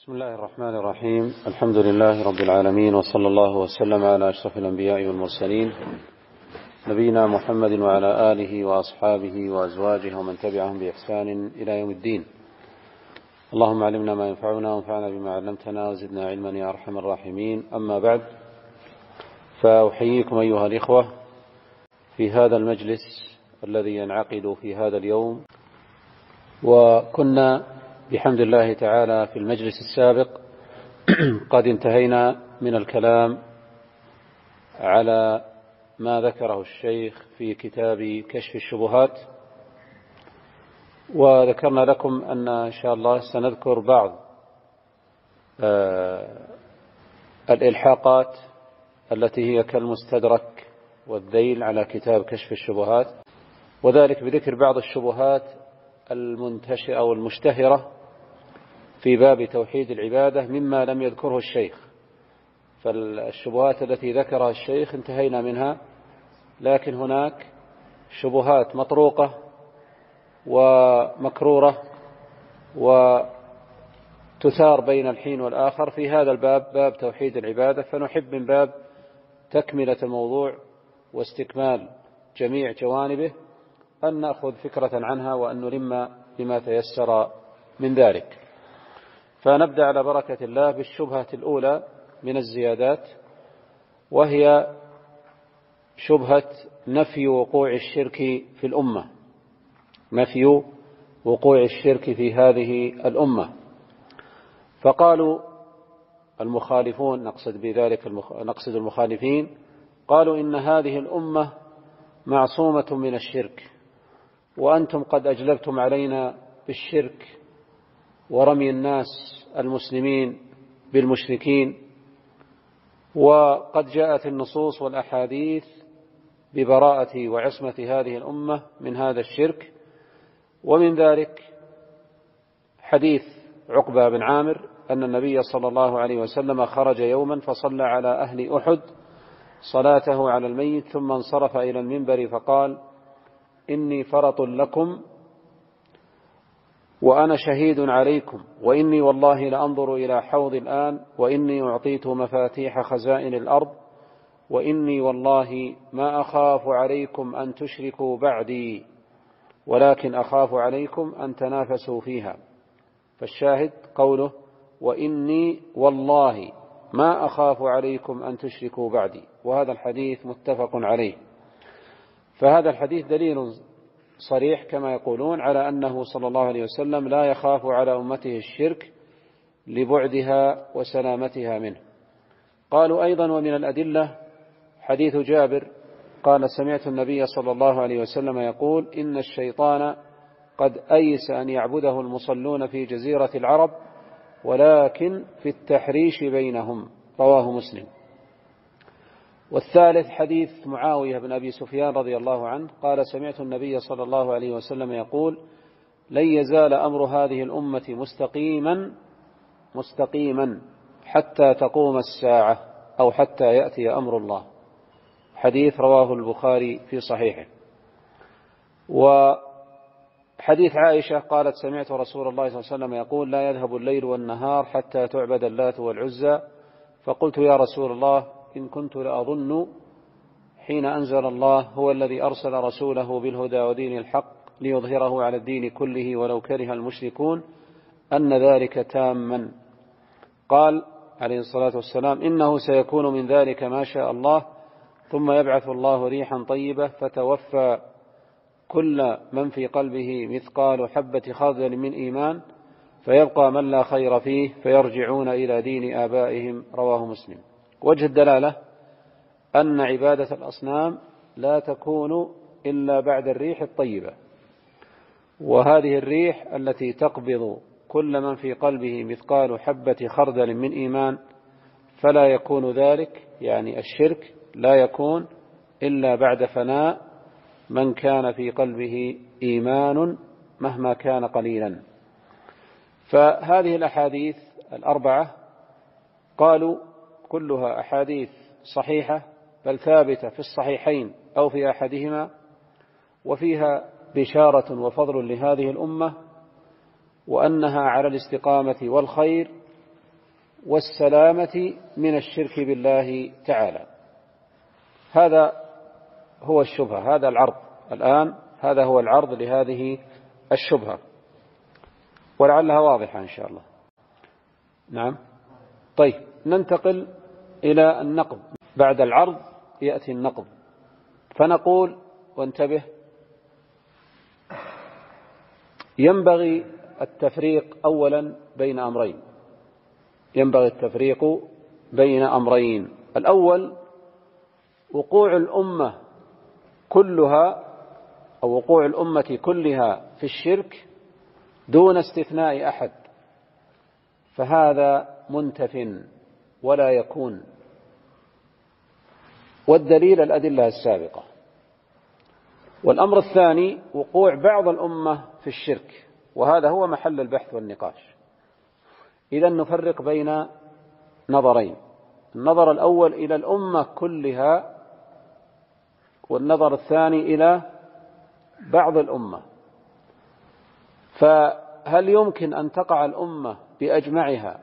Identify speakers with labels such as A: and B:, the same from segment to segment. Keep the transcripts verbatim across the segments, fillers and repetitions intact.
A: بسم الله الرحمن الرحيم. الحمد لله رب العالمين، وصلى الله وسلم على أشرف الأنبياء والمرسلين نبينا محمد وعلى آله وأصحابه وأزواجه ومن تبعهم بإحسان إلى يوم الدين. اللهم علمنا ما ينفعنا وانفعنا بما علمتنا وزدنا علما يا أرحم الراحمين. أما بعد، فأحييكم أيها الإخوة في هذا المجلس الذي ينعقد في هذا اليوم. وكنا بحمد الله تعالى في المجلس السابق قد انتهينا من الكلام على ما ذكره الشيخ في كتاب كشف الشبهات، وذكرنا لكم أن إن شاء الله سنذكر بعض الإلحاقات التي هي كالمستدرك والذيل على كتاب كشف الشبهات، وذلك بذكر بعض الشبهات المنتشرة أو المشتهرة في باب توحيد العبادة مما لم يذكره الشيخ. فالشبهات التي ذكرها الشيخ انتهينا منها، لكن هناك شبهات مطروقة ومكرورة وتثار بين الحين والآخر في هذا الباب، باب توحيد العبادة. فنحب من باب تكملة الموضوع واستكمال جميع جوانبه أن نأخذ فكرة عنها وأن نلم بما تيسر من ذلك. فنبدأ على بركة الله بالشبهة الأولى من الزيادات، وهي شبهة نفي وقوع الشرك في الأمة، نفي وقوع الشرك في هذه الأمة. فقالوا المخالفون، نقصد بذلك نقصد المخالفين، قالوا إن هذه الأمة معصومة من الشرك، وأنتم قد أجلبتم علينا بالشرك ورمي الناس المسلمين بالمشركين، وقد جاءت النصوص والأحاديث ببراءة وعصمة هذه الأمة من هذا الشرك. ومن ذلك حديث عقبة بن عامر أن النبي صلى الله عليه وسلم خرج يوما فصلى على أهل أحد صلاته على الميت، ثم انصرف إلى المنبر فقال: إني فرط لكم وأنا شهيد عليكم، وإني والله لأنظر إلى حوض الآن، وإني أعطيت مفاتيح خزائن الأرض، وإني والله ما أخاف عليكم أن تشركوا بعدي، ولكن أخاف عليكم أن تنافسوا فيها. فالشاهد قوله: وإني والله ما أخاف عليكم أن تشركوا بعدي، وهذا الحديث متفق عليه. فهذا الحديث دليل صريح كما يقولون على أنه صلى الله عليه وسلم لا يخاف على أمته الشرك لبعدها وسلامتها منه. قالوا أيضا ومن الأدلة حديث جابر قال: سمعت النبي صلى الله عليه وسلم يقول: إن الشيطان قد أيس أن يعبده المصلون في جزيرة العرب، ولكن في التحريش بينهم. رواه مسلم. والثالث حديث معاوية بن أبي سفيان رضي الله عنه قال: سمعت النبي صلى الله عليه وسلم يقول: لن يزال أمر هذه الأمة مستقيما مستقيما حتى تقوم الساعة، أو حتى يأتي أمر الله. حديث رواه البخاري في صحيحه. وحديث عائشة قالت: سمعت رسول الله صلى الله عليه وسلم يقول: لا يذهب الليل والنهار حتى تعبد اللات والعزى. فقلت: يا رسول الله، إن كنت لأظن حين أنزل الله هو الذي أرسل رسوله بالهدى ودين الحق ليظهره على الدين كله ولو كره المشركون أن ذلك تاما. قال عليه الصلاة والسلام: إنه سيكون من ذلك ما شاء الله، ثم يبعث الله ريحا طيبة فتوفى كل من في قلبه مثقال حبة خردل من إيمان، فيبقى من لا خير فيه فيرجعون إلى دين آبائهم. رواه مسلم. وجه الدلالة أن عبادة الأصنام لا تكون إلا بعد الريح الطيبة، وهذه الريح التي تقبض كل من في قلبه مثقال حبة خردل من إيمان، فلا يكون ذلك يعني الشرك لا يكون إلا بعد فناء من كان في قلبه إيمان مهما كان قليلا. فهذه الأحاديث الأربعة قالوا كلها أحاديث صحيحة، بل ثابتة في الصحيحين أو في أحدهما، وفيها بشارة وفضل لهذه الأمة، وأنها على الاستقامة والخير والسلامة من الشرك بالله تعالى. هذا هو الشبهة، هذا العرض الآن، هذا هو العرض لهذه الشبهة، ولعلها واضحة إن شاء الله. نعم. طيب، ننتقل إلى النقض. بعد العرض يأتي النقض، فنقول، وانتبه، ينبغي التفريق أولا بين أمرين، ينبغي التفريق بين أمرين. الأول وقوع الأمة كلها أو وقوع الأمة كلها في الشرك دون استثناء أحد، فهذا منتف ولا يكون، والدليل الأدلة السابقة. والأمر الثاني وقوع بعض الأمة في الشرك، وهذا هو محل البحث والنقاش. إذن نفرق بين نظرين، النظر الأول إلى الأمة كلها، والنظر الثاني إلى بعض الأمة. فهل يمكن أن تقع الأمة بأجمعها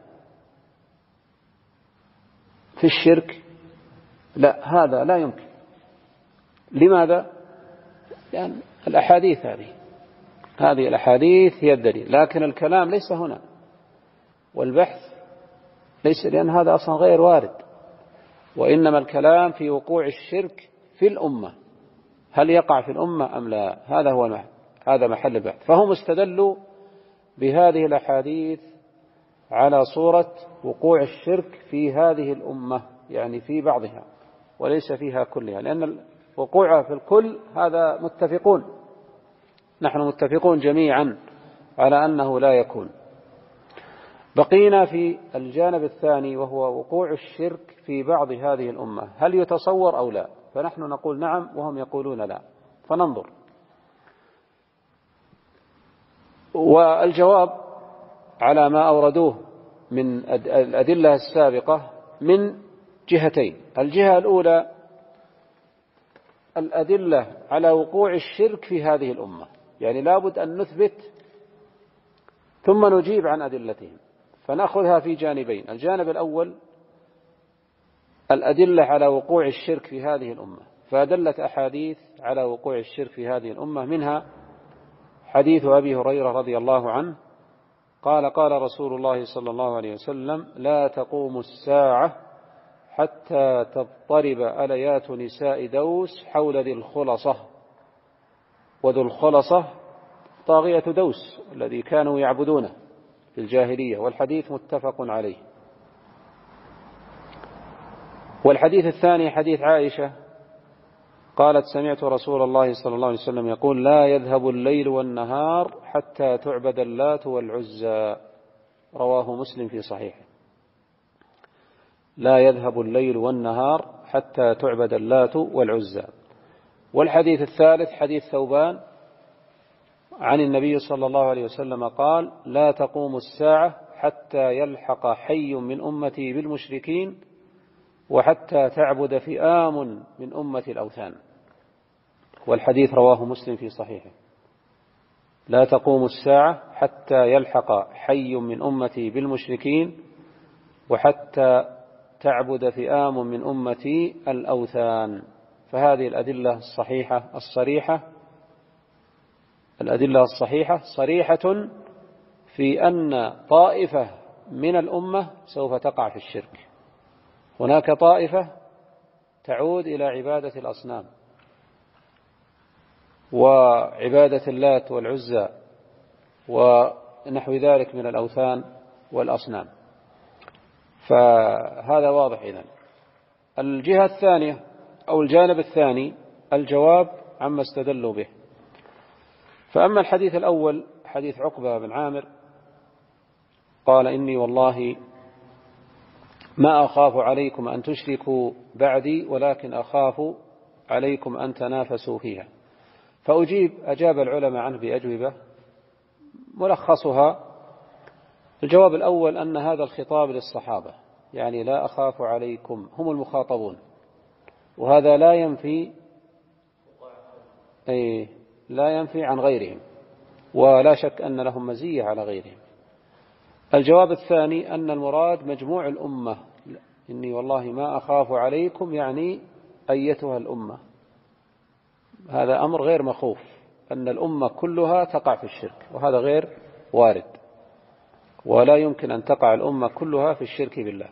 A: في الشرك؟ لا، هذا لا يمكن. لماذا؟ لأن الأحاديث هذه هذه الأحاديث هي الدليل، لكن الكلام ليس هنا، والبحث ليس، لأن هذا أصلا غير وارد، وإنما الكلام في وقوع الشرك في الأمة، هل يقع في الأمة أم لا؟ هذا هو المحل. هذا محل البحث. فهم استدلوا بهذه الأحاديث على صورة وقوع الشرك في هذه الأمة، يعني في بعضها وليس فيها كلها، لأن وقوعها في الكل هذا متفقون، نحن متفقون جميعا على أنه لا يكون. بقينا في الجانب الثاني وهو وقوع الشرك في بعض هذه الأمة، هل يتصور أو لا؟ فنحن نقول نعم وهم يقولون لا، فننظر. والجواب على ما أوردوه من الأدلة السابقة من جهتين. الجهة الأولى الأدلة على وقوع الشرك في هذه الأمة، يعني لابد أن نثبت ثم نجيب عن أدلتهم، فنأخذها في جانبين. الجانب الأول الأدلة على وقوع الشرك في هذه الأمة، فدلت أحاديث على وقوع الشرك في هذه الأمة، منها حديث أبي هريرة رضي الله عنه قال قال رسول الله صلى الله عليه وسلم: لا تقوم الساعة حتى تضطرب أليات نساء دوس حول ذي الخلصة. وذو الخلصة طاغية دوس الذي كانوا يعبدونه في الجاهلية، والحديث متفق عليه. والحديث الثاني حديث عائشة قالت: سمعت رسول الله صلى الله عليه وسلم يقول: لا يذهب الليل والنهار حتى تعبد اللات والعزى. رواه مسلم في صحيحه. لا يذهب الليل والنهار حتى تعبد اللات والعزى. والحديث الثالث حديث ثوبان عن النبي صلى الله عليه وسلم قال: لا تقوم الساعة حتى يلحق حي من أمتي بالمشركين وحتى تعبد فئام من أمة الأوثان. والحديث رواه مسلم في صحيحه. لا تقوم الساعة حتى يلحق حي من أمتي بالمشركين وحتى تعبد فئام من أمتي الأوثان. فهذه الأدلة الصحيحة الصريحة الأدلة الصحيحة صريحة في أن طائفة من الأمة سوف تقع في الشرك. هناك طائفة تعود إلى عبادة الأصنام وعبادة اللات والعزى ونحو ذلك من الأوثان والأصنام، فهذا واضح. إذن الجهة الثانية أو الجانب الثاني الجواب عما استدلوا به. فأما الحديث الأول حديث عقبة بن عامر قال: إني والله ما أخاف عليكم أن تشركوا بعدي ولكن أخاف عليكم أن تنافسوا فيها. فأجيب أجاب العلماء عنه بأجوبة ملخصها: الجواب الأول أن هذا الخطاب للصحابة، يعني لا أخاف عليكم، هم المخاطبون، وهذا لا ينفي أي لا ينفي عن غيرهم، ولا شك أن لهم مزية على غيرهم. الجواب الثاني أن المراد مجموع الأمة. إني والله ما أخاف عليكم يعني أيتها الأمة. هذا أمر غير مخوف، أن الأمة كلها تقع في الشرك، وهذا غير وارد، ولا يمكن أن تقع الأمة كلها في الشرك بالله.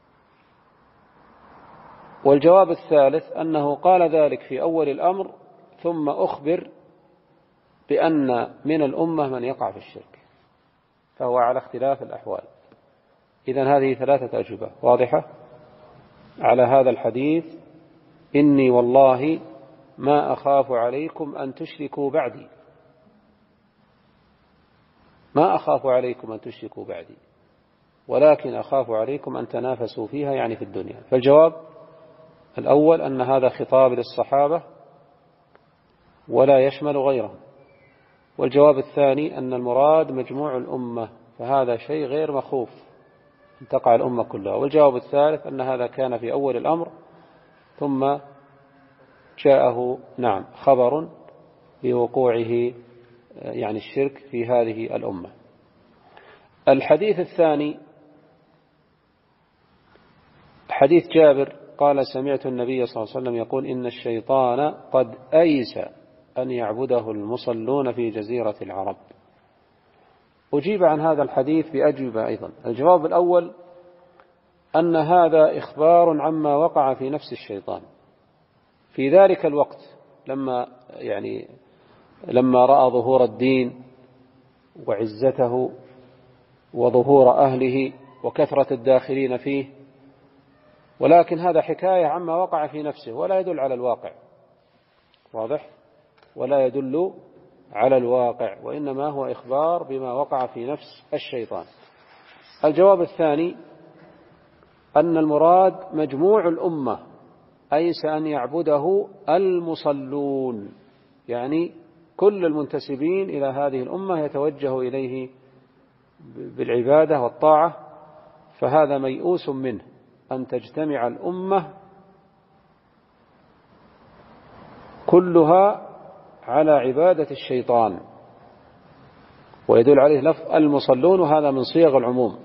A: والجواب الثالث أنه قال ذلك في أول الأمر ثم أخبر بأن من الأمة من يقع في الشرك، فهو على اختلاف الأحوال. إذن هذه ثلاثة أجوبة واضحة على هذا الحديث: إني والله ما أخاف عليكم أن تشركوا بعدي، ما أخاف عليكم أن تشركوا بعدي، ولكن أخاف عليكم أن تنافسوا فيها، يعني في الدنيا. فالجواب الأول أن هذا خطاب للصحابة ولا يشمل غيرهم. والجواب الثاني أن المراد مجموع الأمة، فهذا شيء غير مخوف أن تقع الأمة كلها. والجواب الثالث أن هذا كان في أول الأمر، ثم جاءه نعم خبر بوقوعه يعني الشرك في هذه الأمة. الحديث الثاني حديث جابر قال: سمعت النبي صلى الله عليه وسلم يقول: إن الشيطان قد أيس أن يعبده المصلون في جزيرة العرب. أجيب عن هذا الحديث بأجوبة أيضا. الجواب الأول أن هذا إخبار عما وقع في نفس الشيطان في ذلك الوقت، لما يعني لما رأى ظهور الدين وعزته وظهور أهله وكثرة الداخلين فيه، ولكن هذا حكاية عما وقع في نفسه ولا يدل على الواقع، واضح؟ ولا يدل على الواقع، وإنما هو إخبار بما وقع في نفس الشيطان. الجواب الثاني أن المراد مجموع الأمة، أيس أن يعبده المصلون، يعني كل المنتسبين إلى هذه الأمة يتوجه إليه بالعبادة والطاعة، فهذا ميؤوس منه أن تجتمع الأمة كلها على عبادة الشيطان، ويدل عليه لفظ المصلون، وهذا من صيغ العموم،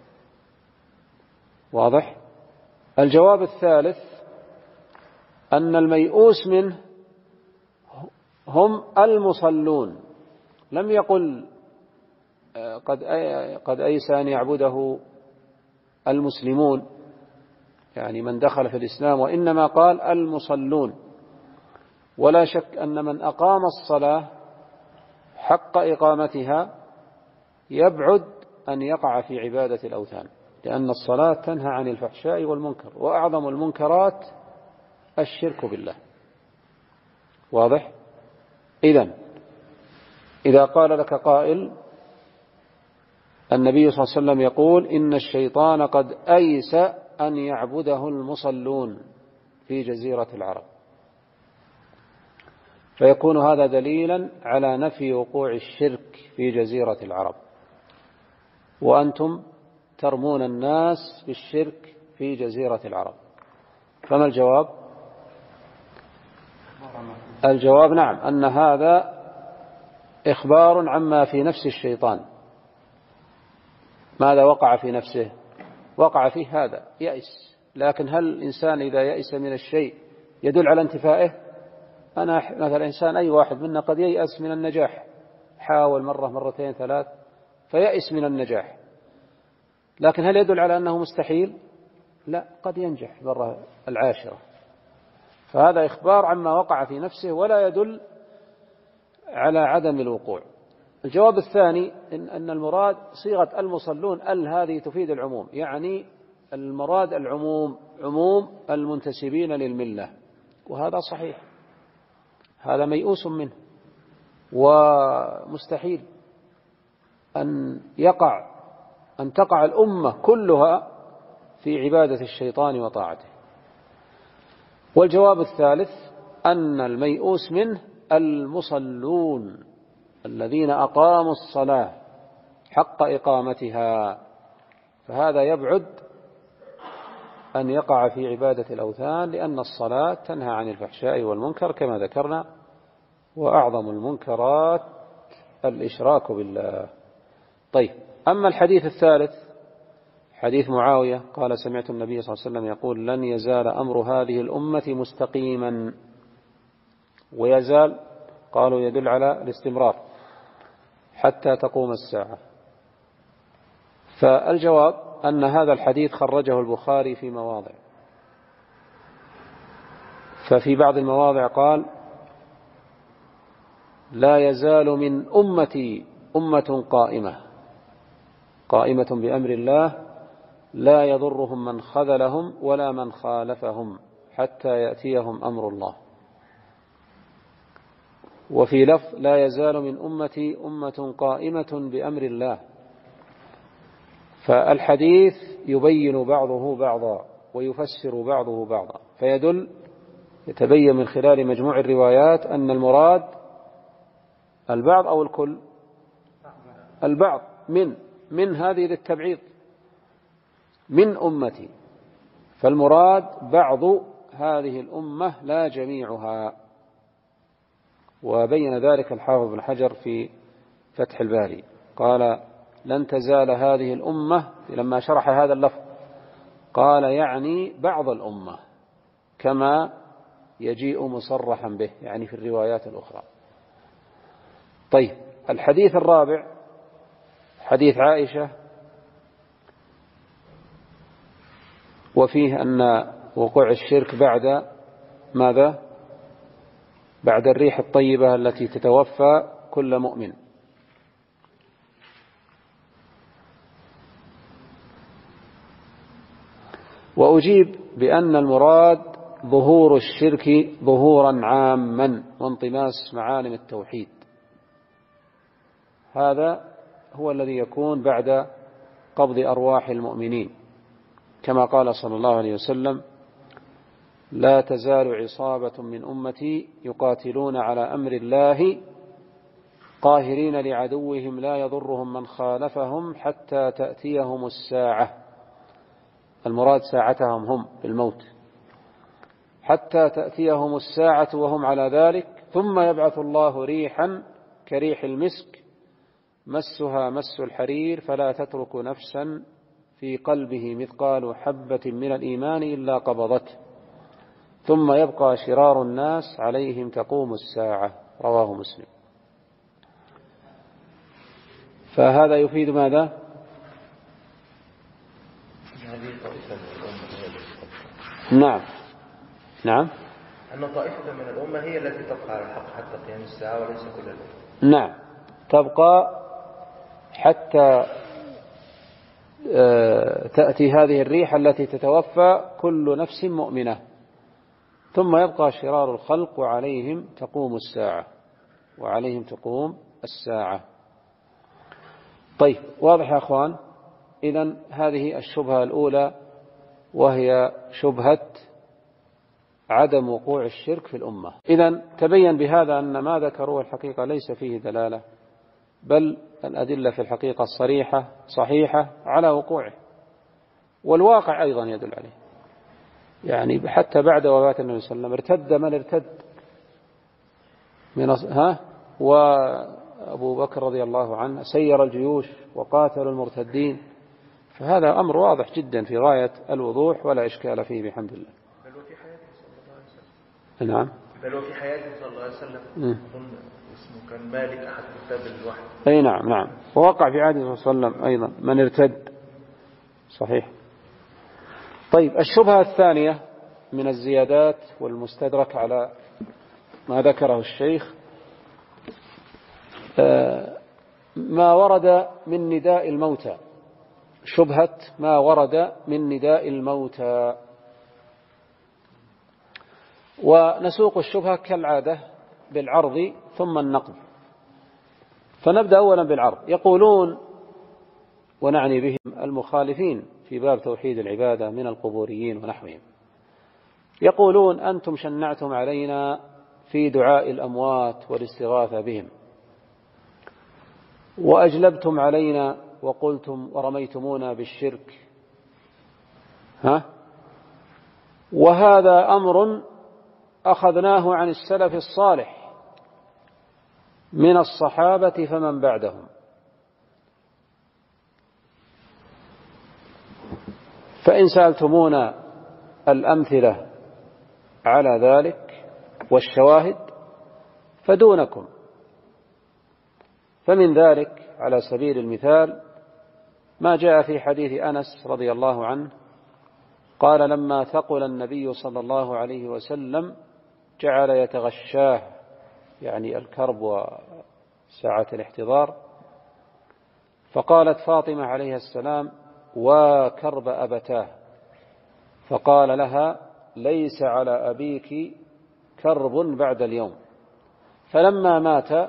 A: واضح؟ الجواب الثالث أن الميؤوس منه هم المصلون، لم يقل قد قد أيس أن يعبده المسلمون يعني من دخل في الإسلام، وإنما قال المصلون. ولا شك أن من أقام الصلاة حق إقامتها يبعد أن يقع في عبادة الأوثان، لأن الصلاة تنهى عن الفحشاء والمنكر، وأعظم المنكرات الشرك بالله، واضح؟ إذن إذا قال لك قائل النبي صلى الله عليه وسلم يقول: إن الشيطان قد أيس أن يعبده المصلون في جزيرة العرب، فيكون هذا دليلا على نفي وقوع الشرك في جزيرة العرب، وأنتم ترمون الناس بالشرك في جزيرة العرب. فما الجواب؟ الجواب نعم، أن هذا إخبار عما في نفس الشيطان. ماذا وقع في نفسه؟ وقع فيه هذا يأس، لكن هل الإنسان إذا يأس من الشيء يدل على انتفائه؟ أنا مثلا إنسان أي واحد منا قد ييأس من النجاح، حاول مرة مرتين ثلاث فيأس من النجاح، لكن هل يدل على أنه مستحيل؟ لا، قد ينجح مرة العاشرة. فهذا إخبار عما وقع في نفسه ولا يدل على عدم الوقوع. الجواب الثاني إن, أن المراد صيغة المصلون، ال هذه تفيد العموم، يعني المراد العموم، عموم المنتسبين للملة، وهذا صحيح، هذا ميؤوس منه، ومستحيل أن يقع أن تقع الأمة كلها في عبادة الشيطان وطاعته. والجواب الثالث أن الميؤوس منه المصلون الذين أقاموا الصلاة حق إقامتها، فهذا يبعد أن يقع في عبادة الأوثان، لأن الصلاة تنهى عن الفحشاء والمنكر كما ذكرنا، وأعظم المنكرات الإشراك بالله. طيب، أما الحديث الثالث حديث معاوية قال سمعت النبي صلى الله عليه وسلم يقول لن يزال أمر هذه الأمة مستقيما. ويزال قالوا يدل على الاستمرار حتى تقوم الساعة. فالجواب أن هذا الحديث خرجه البخاري في مواضع، ففي بعض المواضع قال لا يزال من أمتي أمة قائمة قائمة بأمر الله لا يضرهم من خذلهم ولا من خالفهم حتى يأتيهم أمر الله. وفي لفظ لا يزال من أمتي أمة قائمة بأمر الله. فالحديث يبين بعضه بعضا ويفسر بعضه بعضا، فيدل يتبين من خلال مجموع الروايات أن المراد البعض أو الكل، البعض من من هذه للتبعيض من أمتي، فالمراد بعض هذه الأمة لا جميعها. وبين ذلك الحافظ بن حجر في فتح الباري قال لن تزال هذه الأمة، لما شرح هذا اللفظ قال يعني بعض الأمة كما يجيء مصرحا به، يعني في الروايات الأخرى. طيب، الحديث الرابع حديث عائشة، وفيه أن وقوع الشرك بعد ماذا؟ بعد الريح الطيبة التي تتوفى كل مؤمن. وأجيب بأن المراد ظهور الشرك ظهورا عاما وانطماس معالم التوحيد، هذا هو الذي يكون بعد قبض أرواح المؤمنين، كما قال صلى الله عليه وسلم لا تزال عصابة من أمتي يقاتلون على أمر الله قاهرين لعدوهم لا يضرهم من خالفهم حتى تأتيهم الساعة، المراد ساعتهم هم بالموت، حتى تأتيهم الساعة وهم على ذلك، ثم يبعث الله ريحا كريح المسك مسها مس الحرير فلا تترك نفسا في قلبه مثقال حبة من الإيمان إلا قبضته، ثم يبقى شرار الناس عليهم تقوم الساعة. رواه مسلم. فهذا يفيد ماذا؟ نعم نعم
B: أن طائفة من الأمة هي التي تبقى على الحق حتى قيام الساعة وليس كل الأمة.
A: نعم، تبقى حتى تأتي هذه الريح التي تتوفى كل نفس مؤمنة، ثم يبقى شرار الخلق وعليهم تقوم الساعة وعليهم تقوم الساعة. طيب، واضح يا أخوان؟ إذن هذه الشبهة الأولى، وهي شبهة عدم وقوع الشرك في الأمة. إذن تبين بهذا أن ما ذكروه الحقيقة ليس فيه دلالة، بل الأدلة في الحقيقة الصريحة صحيحة على وقوعه، والواقع أيضا يدل عليه. يعني حتى بعد وفاة النبي صلى الله عليه وسلم ارتد من ارتد من ها وأبو بكر رضي الله عنه سير الجيوش وقاتل المرتدين، فهذا أمر واضح جدا في غاية الوضوح ولا إشكال فيه بحمد الله.
B: بل وفي حياته صلى الله عليه وسلم.
A: نعم.
B: بل وفي حياته صلى الله عليه وسلم أظن اسمه كان مالك أحد كتاب الوحي.
A: أي نعم نعم، ووقع في عهده صلى الله عليه وسلم أيضا من ارتد. صحيح. طيب، الشبهة الثانية من الزيادات والمستدرك على ما ذكره الشيخ ما ورد من نداء الموتى، شبهة ما ورد من نداء الموتى. ونسوق الشبهة كالعادة بالعرض ثم النقد. فنبدأ أولا بالعرض. يقولون، ونعني بهم المخالفين في باب توحيد العبادة من القبوريين ونحوهم، يقولون أنتم شنعتم علينا في دعاء الأموات والاستغاثة بهم، وأجلبتم علينا وقلتم ورميتمونا بالشرك، ها؟ وهذا أمر أخذناه عن السلف الصالح من الصحابة فمن بعدهم، فإن سألتمونا الأمثلة على ذلك والشواهد فدونكم. فمن ذلك على سبيل المثال ما جاء في حديث أنس رضي الله عنه قال: لما ثقل النبي صلى الله عليه وسلم جعل يتغشاه، يعني الكرب وساعة الاحتضار، فقالت فاطمة عليه السلام: وكرب أبتاه، فقال لها: ليس على أبيك كرب بعد اليوم. فلما مات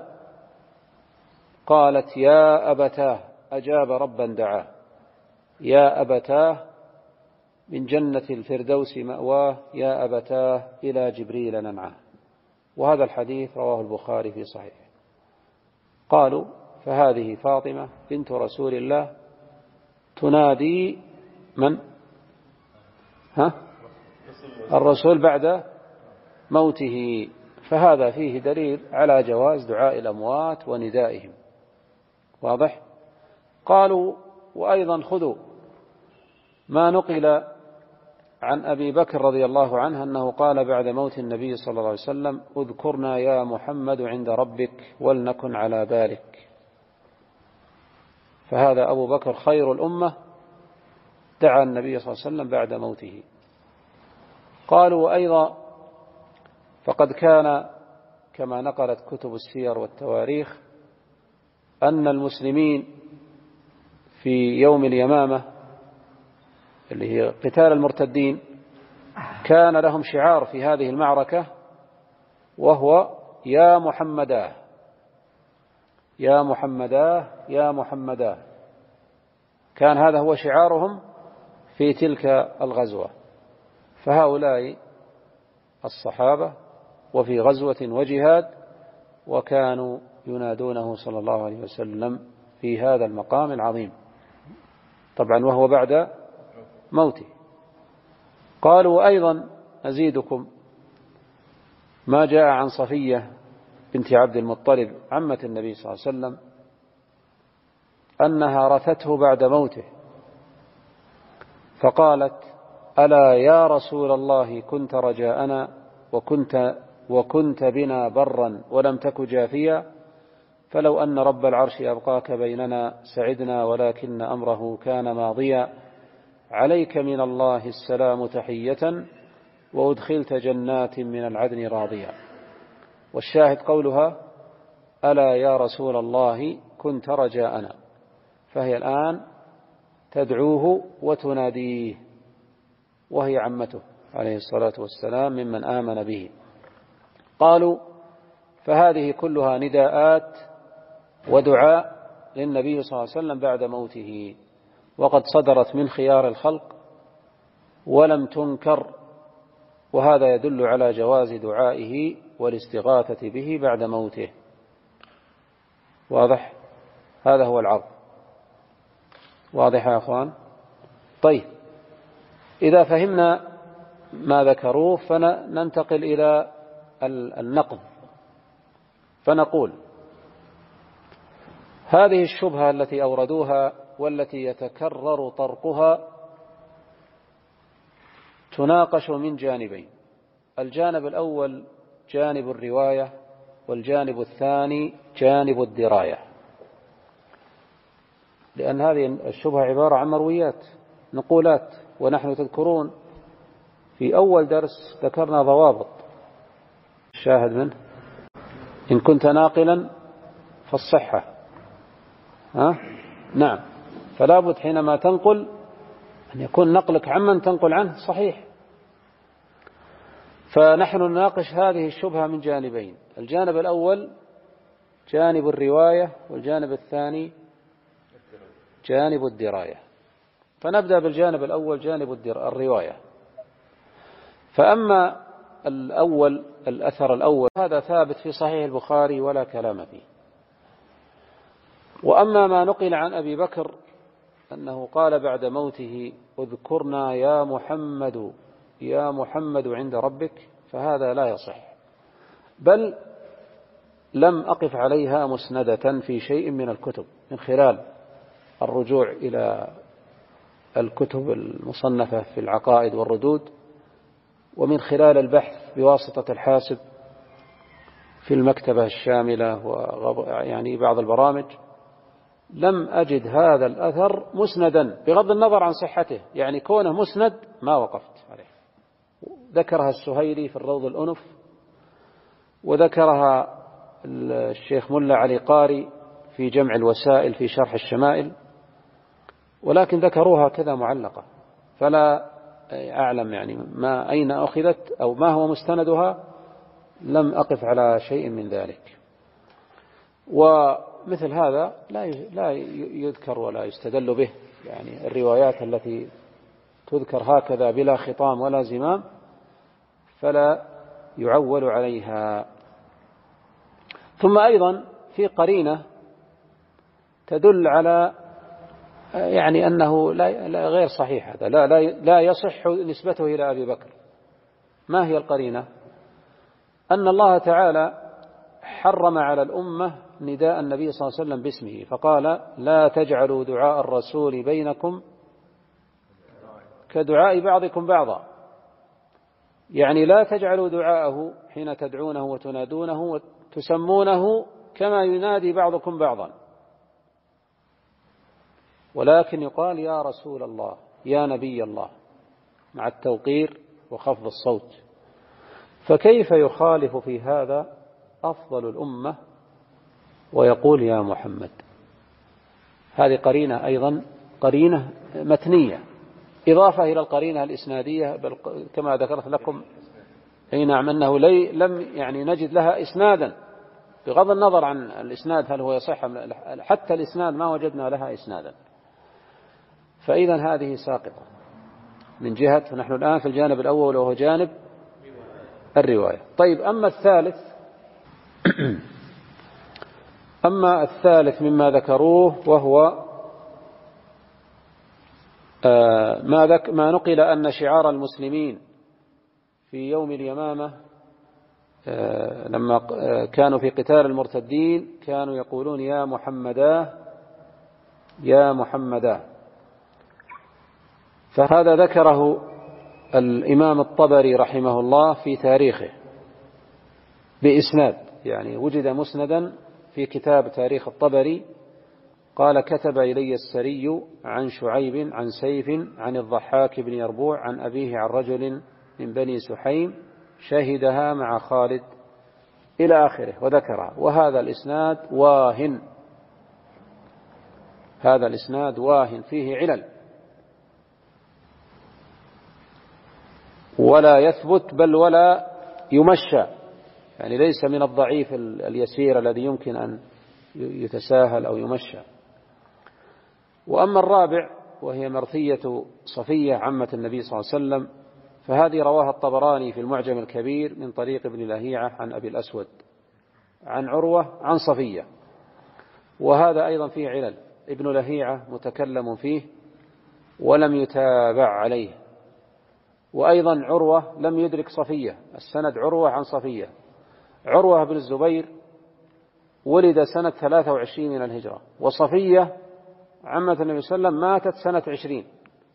A: قالت: يا أبتاه، أجاب ربا دعاه، يا أبتاه من جنة الفردوس مأواه، يا أبتاه إلى جبريل ننعاه. وهذا الحديث رواه البخاري في صحيحه. قالوا: فهذه فاطمة بنت رسول الله تنادي من؟ ها؟ الرسول بعد موته، فهذا فيه دليل على جواز دعاء الأموات وندائهم. واضح؟ قالوا: وأيضا خذوا ما نقل عن أبي بكر رضي الله عنه أنه قال بعد موت النبي صلى الله عليه وسلم: اذكرنا يا محمد عند ربك ولنكن على بالك. فهذا أبو بكر خير الأمة دعا النبي صلى الله عليه وسلم بعد موته. قالوا: وأيضا فقد كان كما نقلت كتب السير والتواريخ أن المسلمين في يوم اليمامة اللي هي قتال المرتدين كان لهم شعار في هذه المعركة، وهو يا محمداه يا محمداه يا محمداه. كان هذا هو شعارهم في تلك الغزوة. فهؤلاء الصحابة وفي غزوة وجهاد، وكانوا ينادونه صلى الله عليه وسلم في هذا المقام العظيم، طبعا وهو بعد موته. قالوا: أيضا أزيدكم ما جاء عن صفية بنت عبد المطلب عمة النبي صلى الله عليه وسلم أنها رثته بعد موته، فقالت: ألا يا رسول الله كنت رجاءنا وكنت, وكنت بنا برا ولم تك جافيا، فلو أن رب العرش أبقاك بيننا سعدنا، ولكن أمره كان ماضيا، عليك من الله السلام تحية، وأدخلت جنات من العدن راضيا. والشاهد قولها: ألا يا رسول الله كنت رجاءنا، فهي الآن تدعوه وتناديه، وهي عمته عليه الصلاة والسلام ممن آمن به. قالوا: فهذه كلها نداءات ودعاء للنبي صلى الله عليه وسلم بعد موته، وقد صدرت من خيار الخلق ولم تنكر، وهذا يدل على جواز دعائه والاستغاثة به بعد موته. واضح؟ هذا هو العرض. واضح يا أخوان؟ طيب، إذا فهمنا ما ذكروه فننتقل إلى النقد، فنقول: هذه الشبهة التي أوردوها والتي يتكرر طرقها تناقش من جانبين. الجانب الأول جانب الرواية، والجانب الثاني جانب الدراية، لأن هذه الشبهة عبارة عن مرويات نقولات، ونحن تذكرون في أول درس ذكرنا ضوابط الشاهد منه: إن كنت ناقلا فالصحة، ها؟ نعم، فلا بد حينما تنقل أن يكون نقلك عمن تنقل عنه صحيح. فنحن نناقش هذه الشبهة من جانبين: الجانب الأول جانب الرواية، والجانب الثاني جانب الدراية. فنبدأ بالجانب الأول جانب الرواية. فأما الأول الأثر الأول هذا ثابت في صحيح البخاري ولا كلام فيه. وأما ما نقل عن أبي بكر أنه قال بعد موته: اذكرنا يا محمد يا محمد عند ربك، فهذا لا يصح، بل لم أقف عليها مسندة في شيء من الكتب من خلال الرجوع إلى الكتب المصنفة في العقائد والردود، ومن خلال البحث بواسطة الحاسب في المكتبة الشاملة ويعني بعض البرامج، لم أجد هذا الأثر مسندا بغض النظر عن صحته، يعني كونه مسند ما وقفت عليه. ذكرها السهيلي في الروض الأنف، وذكرها الشيخ ملا علي قاري في جمع الوسائل في شرح الشمائل، ولكن ذكروها كذا معلقة، فلا أعلم يعني ما أين أخذت أو ما هو مستندها، لم أقف على شيء من ذلك. ومثل هذا لا لا يذكر ولا يستدل به، يعني الروايات التي تذكر هكذا بلا خطام ولا زمام فلا يعول عليها. ثم أيضا في قرينة تدل على يعني أنه لا غير صحيح، هذا لا, لا, لا يصح نسبته إلى أبي بكر. ما هي القرينة؟ أن الله تعالى حرم على الأمة نداء النبي صلى الله عليه وسلم باسمه، فقال لا تجعلوا دعاء الرسول بينكم كدعاء بعضكم بعضا، يعني لا تجعلوا دعاءه حين تدعونه وتنادونه وتسمونه كما ينادي بعضكم بعضا، ولكن يقال يا رسول الله يا نبي الله مع التوقير وخفض الصوت. فكيف يخالف في هذا أفضل الأمة ويقول يا محمد؟ هذه قرينة أيضا، قرينة متنية، إضافة إلى القرينة الإسنادية كما ذكرت لكم. أي نعم، أنه لي لم يعني نجد لها إسنادا بغض النظر عن الإسناد هل هو يصح، حتى الإسناد ما وجدنا لها إسنادا. فإذا هذه ساقطة من جهة، فنحن الآن في الجانب الأول وهو جانب الرواية. طيب، أما الثالث أما الثالث مما ذكروه وهو ما, ذك ما نقل أن شعار المسلمين في يوم اليمامة لما كانوا في قتال المرتدين كانوا يقولون يا محمدا يا محمدا. فهذا ذكره الإمام الطبري رحمه الله في تاريخه بإسناد، يعني وجد مسندا في كتاب تاريخ الطبري، قال كتب إلي السري عن شعيب عن سيف عن الضحاك بن يربوع عن أبيه عن رجل من بني سحيم شهدها مع خالد إلى آخره وذكرها. وهذا الإسناد واهن، هذا الإسناد واهن فيه علل ولا يثبت بل ولا يمشى، يعني ليس من الضعيف اليسير الذي يمكن أن يتساهل أو يمشى. وأما الرابع وهي مرثية صفية عمة النبي صلى الله عليه وسلم، فهذه رواها الطبراني في المعجم الكبير من طريق ابن لهيعة عن أبي الأسود عن عروة عن صفية، وهذا أيضا فيه علل، ابن لهيعة متكلم فيه ولم يتابع عليه، وأيضا عروة لم يدرك صفية، السند عروة عن صفية. عروة بن الزبير ولد سنة ثلاثة وعشرين من الهجرة، وصفية عمة النبي صلى الله عليه وسلم ماتت سنة عشرين،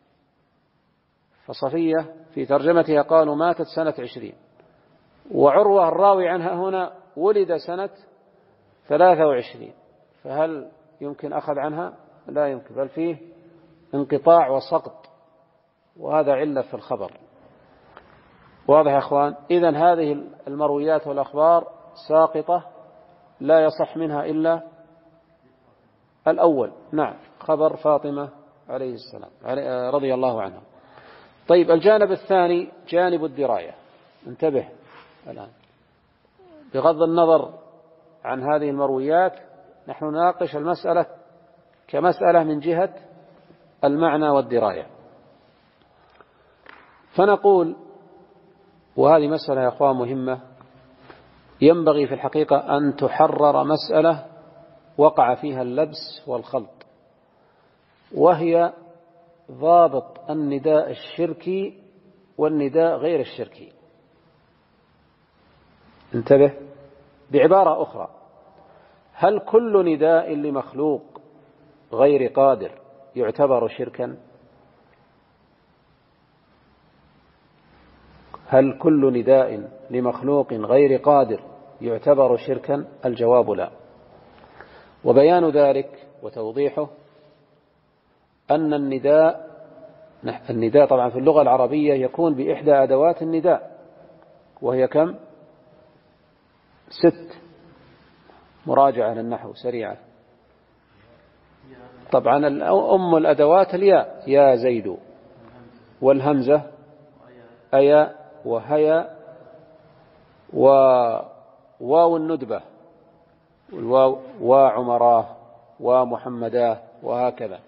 A: فصفية في ترجمتها قالوا ماتت سنة عشرين، وعروة الراوي عنها هنا ولد سنة ثلاثة وعشرين، فهل يمكن أخذ عنها؟ لا يمكن، بل فيه انقطاع وسقط، وهذا علة في الخبر. واضح يا أخوان؟ إذن هذه المرويات والأخبار ساقطة لا يصح منها إلا الأول، نعم، خبر فاطمة عليه السلام رضي الله عنها. طيب، الجانب الثاني جانب الدراية. انتبه الآن، بغض النظر عن هذه المرويات نحن نناقش المسألة كمسألة من جهة المعنى والدراية. فنقول، وهذه مسألة يا أخوان مهمة، ينبغي في الحقيقة أن تحرر مسألة وقع فيها اللبس والخلط، وهي ضابط النداء الشركي والنداء غير الشركي. انتبه، بعبارة أخرى، هل كل نداء لمخلوق غير قادر يعتبر شركا؟ هل كل نداء لمخلوق غير قادر يعتبر شركا؟ الجواب لا. وبيان ذلك وتوضيحه أن النداء النداء طبعا في اللغة العربية يكون بإحدى أدوات النداء، وهي كم؟ ست. مراجعة للنحو سريعة. طبعا أم الأدوات الياء، يا زيد، والهمزة أيا وهيا وواو الندبة والواو وعمراه ومحمداه وهكذا.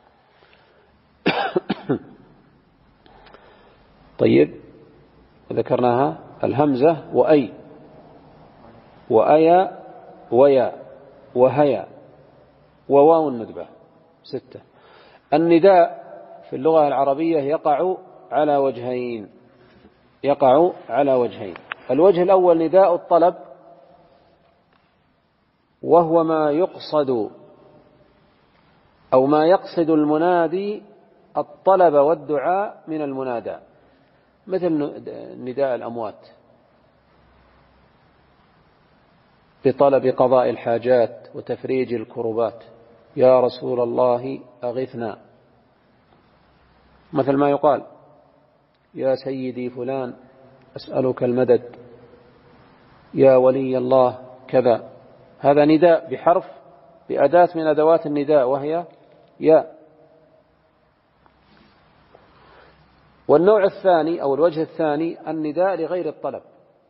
A: طيب ذكرناها الهمزة وأي وأيا ويا وهيا وواو الندبة ستة. النداء في اللغة العربية يقع على وجهين يقع على وجهين الوجه الأول نداء الطلب، وهو ما يقصد أو ما يقصد المنادي الطلب والدعاء من المنادى، مثل نداء الأموات بطلب قضاء الحاجات وتفريج الكربات، يا رسول الله أغثنا، مثل ما يقال يا سيدي فلان أسألك المدد، يا ولي الله كذا. هذا نداء بحرف بأداة من أدوات النداء وهي يا. والنوع الثاني أو الوجه الثاني النداء لغير الطلب،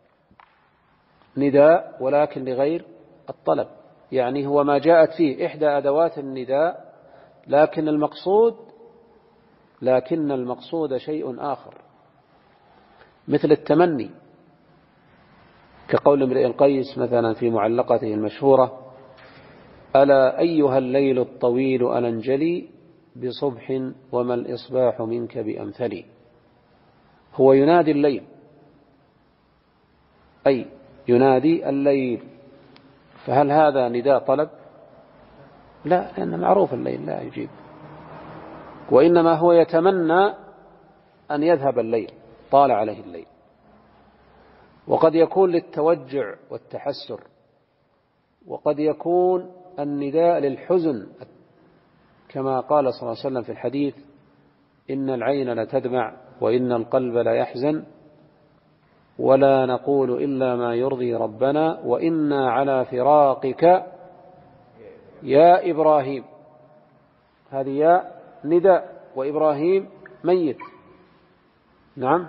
A: نداء ولكن لغير الطلب، يعني هو ما جاءت فيه إحدى أدوات النداء لكن المقصود لكن المقصود شيء آخر، مثل التمني، كقول امرئ القيس مثلا في معلقته المشهورة: ألا أيها الليل الطويل ألنجلي بصبح وما الإصباح منك بأمثلي. هو ينادي الليل، أي ينادي الليل، فهل هذا نداء طلب؟ لا، لأن معروف الليل لا يجيب، وإنما هو يتمنى أن يذهب الليل، طال عليه الليل. وقد يكون للتوجع والتحسر، وقد يكون النداء للحزن، كما قال صلى الله عليه وسلم في الحديث: إن العين لتدمع وإن القلب لا يحزن ولا نقول إلا ما يرضي ربنا وإنا على فراقك يا إبراهيم. هذه يا نداء، وإبراهيم ميت. نعم.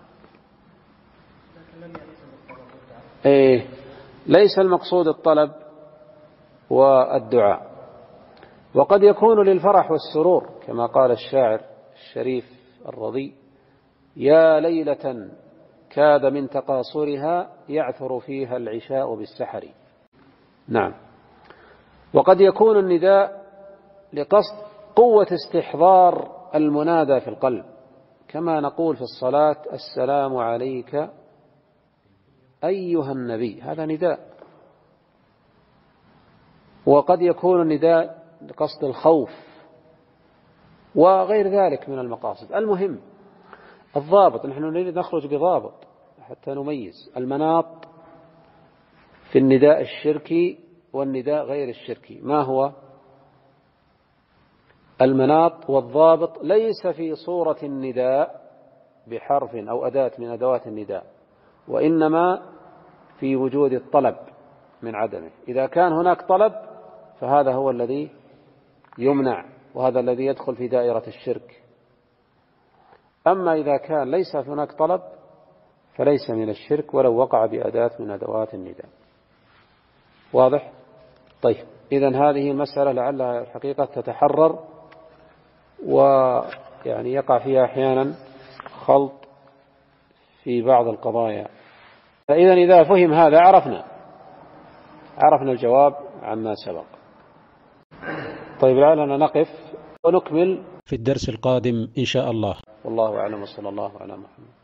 A: إيه، ليس المقصود الطلب والدعاء. وقد يكون للفرح والسرور، كما قال الشاعر الشريف الرضي: يا ليلة كاد من تقاصرها يعثر فيها العشاء بالسحر. نعم. وقد يكون النداء لقصد قوة استحضار المنادى في القلب، كما نقول في الصلاة: السلام عليك أيها النبي، هذا نداء. وقد يكون النداء لقصد الخوف وغير ذلك من المقاصد. المهم الضابط، نحن نريد نخرج بضابط حتى نميز المناط في النداء الشركي والنداء غير الشركي. ما هو المناط والضابط؟ ليس في صورة النداء بحرف أو أداة من أدوات النداء، وإنما في وجود الطلب من عدمه. إذا كان هناك طلب فهذا هو الذي يمنع، وهذا الذي يدخل في دائرة الشرك. أما إذا كان ليس هناك طلب فليس من الشرك ولو وقع بأداة من أدوات النداء. واضح؟ طيب، إذن هذه المسألة لعلها الحقيقة تتحرر، ويعني يقع فيها أحيانا خلط في بعض القضايا. فإذن إذا فهم هذا عرفنا عرفنا الجواب عما سبق. طيب، لعلنا نقف ونكمل في الدرس القادم إن شاء الله. والله أعلم، وصلى الله على محمد.